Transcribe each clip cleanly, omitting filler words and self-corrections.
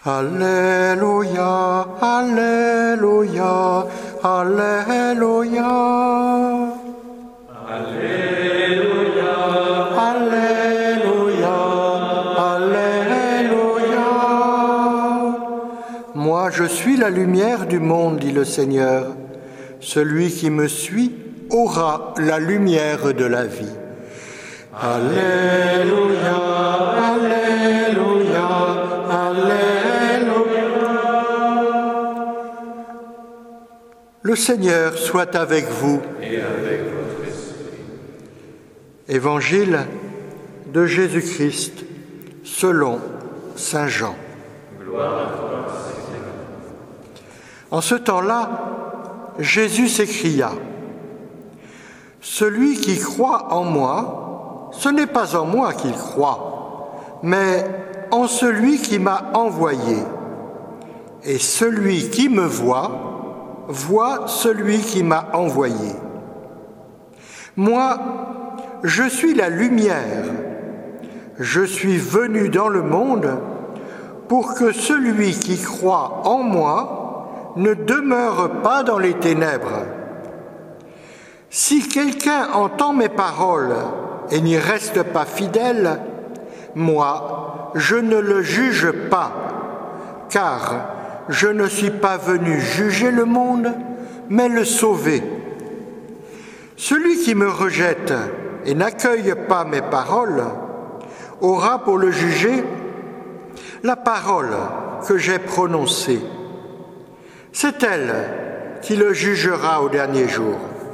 Alléluia, Alléluia, Alléluia. Alléluia, Alléluia, Alléluia. Moi, je suis la lumière du monde, dit le Seigneur. Celui qui me suit aura la lumière de la vie. Alléluia, Alléluia, Alléluia. Le Seigneur soit avec vous. et avec votre esprit. Évangile de Jésus-Christ selon saint Jean. Gloire à toi, Seigneur. En ce temps-là, Jésus s'écria : « Celui qui croit en moi, ce n'est pas en moi qu'il croit, mais en celui qui m'a envoyé. Et celui qui me voit, voit celui qui m'a envoyé. Moi, je suis la lumière. Je suis venu dans le monde pour que celui qui croit en moi ne demeure pas dans les ténèbres. Si quelqu'un entend mes paroles et n'y reste pas fidèle, moi, je ne le juge pas, car je ne suis pas venu juger le monde, mais le sauver. Celui qui me rejette et n'accueille pas mes paroles aura pour le juger la parole que j'ai prononcée. C'est elle qui le jugera au dernier jour.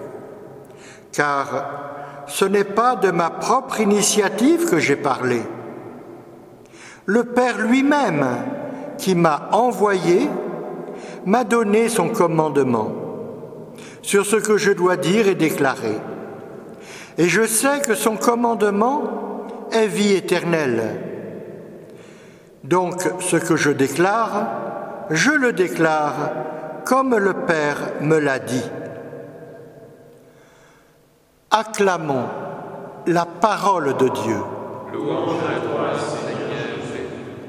Car ce n'est pas de ma propre initiative que j'ai parlé. Le Père lui-même, qui m'a envoyé, m'a donné son commandement sur ce que je dois dire et déclarer. Et je sais que son commandement est vie éternelle. Donc ce que je déclare, je le déclare comme le Père me l'a dit. Acclamons la parole de Dieu. Louange à toi, Seigneur Jésus.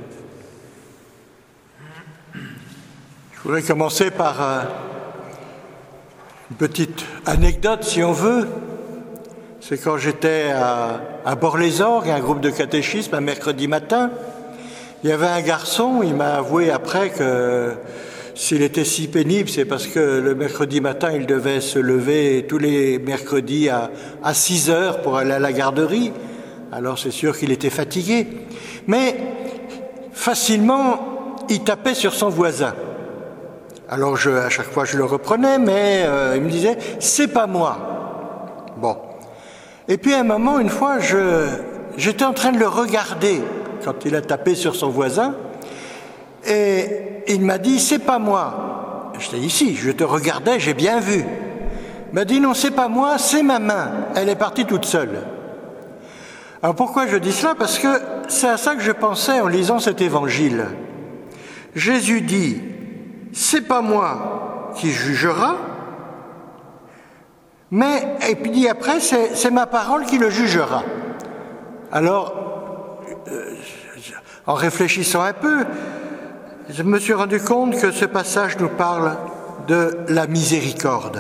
Je voudrais commencer par une petite anecdote, si on veut. C'est quand j'étais à Bord-les-Orgues, un groupe de catéchisme, un mercredi matin. Il y avait un garçon, il m'a avoué après que s'il était si pénible, c'est parce que le mercredi matin, il devait se lever tous les mercredis à 6 heures pour aller à la garderie. Alors c'est sûr qu'il était fatigué. Mais facilement, il tapait sur son voisin. Alors à chaque fois, je le reprenais, mais il me disait « c'est pas moi ». Bon. Et puis à un moment, une fois, j'étais en train de le regarder quand il a tapé sur son voisin, et il m'a dit « c'est pas moi ». J'étais ici, je te regardais, j'ai bien vu. Il m'a dit « non, c'est pas moi, c'est ma main, elle est partie toute seule ». Alors pourquoi je dis cela ? Parce que c'est à ça que je pensais en lisant cet évangile. Jésus dit « c'est pas moi qui jugera », mais, et puis dit après, c'est ma parole qui le jugera. Alors, en réfléchissant un peu, je me suis rendu compte que ce passage nous parle de la miséricorde.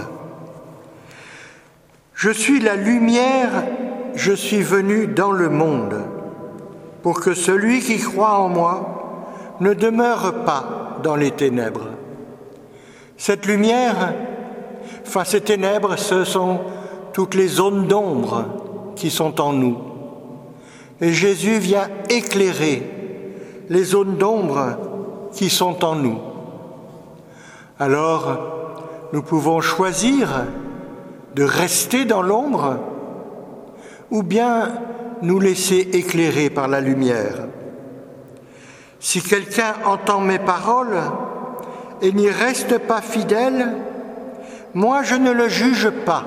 Je suis la lumière, je suis venu dans le monde, pour que celui qui croit en moi ne demeure pas dans les ténèbres. Cette lumière, ces ténèbres, ce sont toutes les zones d'ombre qui sont en nous. Et Jésus vient éclairer les zones d'ombre qui sont en nous. Alors, nous pouvons choisir de rester dans l'ombre ou bien nous laisser éclairer par la lumière. Si quelqu'un entend mes paroles et n'y reste pas fidèle, moi je ne le juge pas,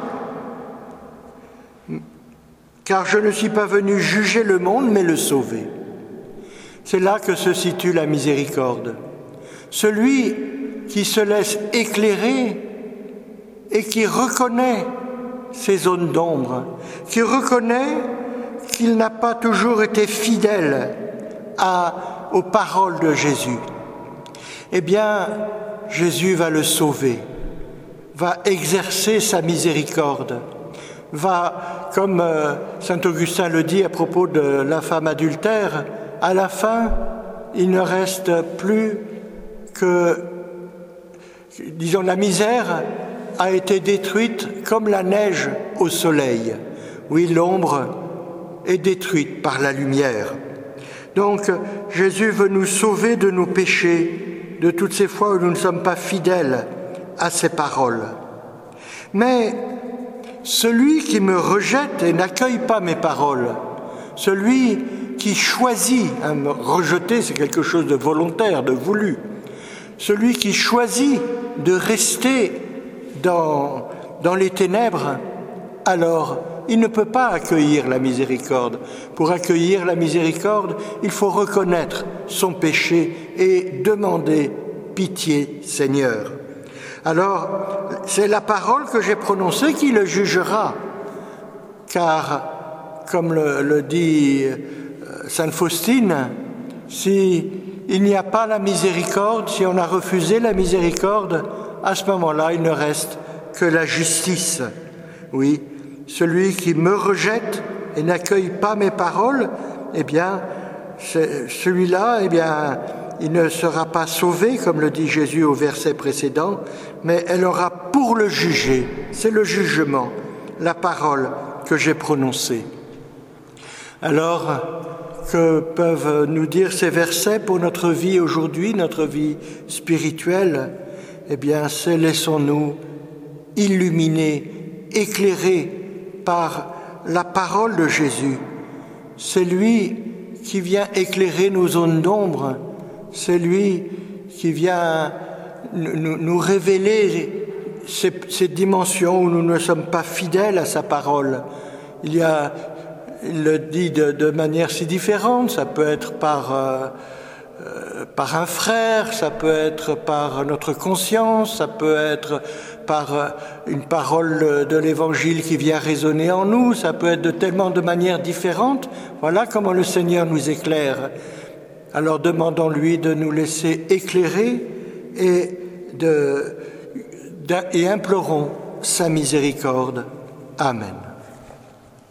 car je ne suis pas venu juger le monde, mais le sauver. C'est là que se situe la miséricorde. Celui qui se laisse éclairer et qui reconnaît ces zones d'ombre, qui reconnaît qu'il n'a pas toujours été fidèle aux paroles de Jésus, eh bien, Jésus va le sauver, va exercer sa miséricorde, va, comme saint Augustin le dit à propos de la femme adultère, à la fin, il ne reste plus que, disons, la misère a été détruite comme la neige au soleil. Oui, l'ombre est détruite par la lumière. Donc, Jésus veut nous sauver de nos péchés, de toutes ces fois où nous ne sommes pas fidèles à ses paroles. Mais celui qui me rejette et n'accueille pas mes paroles, celui qui choisit, rejeter c'est quelque chose de volontaire, de voulu, celui qui choisit de rester dans les ténèbres, alors il ne peut pas accueillir la miséricorde. Pour accueillir la miséricorde, il faut reconnaître son péché et demander pitié, Seigneur. Alors, c'est la parole que j'ai prononcée qui le jugera, car, comme le dit sainte Faustine, si il n'y a pas la miséricorde, si on a refusé la miséricorde, à ce moment-là, il ne reste que la justice. Oui, celui qui me rejette et n'accueille pas mes paroles, eh bien, celui-là, eh bien, il ne sera pas sauvé, comme le dit Jésus au verset précédent, mais elle aura pour le juger, c'est le jugement, la parole que j'ai prononcée. Alors, que peuvent nous dire ces versets pour notre vie aujourd'hui, notre vie spirituelle? Eh bien, c'est laissons-nous illuminer, éclairer par la parole de Jésus. C'est lui qui vient éclairer nos zones d'ombre, c'est lui qui vient nous révéler ces dimensions où nous ne sommes pas fidèles à sa parole. Il le dit de manière si différente, ça peut être par un frère, ça peut être par notre conscience, ça peut être par une parole de l'Évangile qui vient résonner en nous, ça peut être de tellement de manières différentes. Voilà comment le Seigneur nous éclaire. Alors demandons-lui de nous laisser éclairer et implorons sa miséricorde. Amen.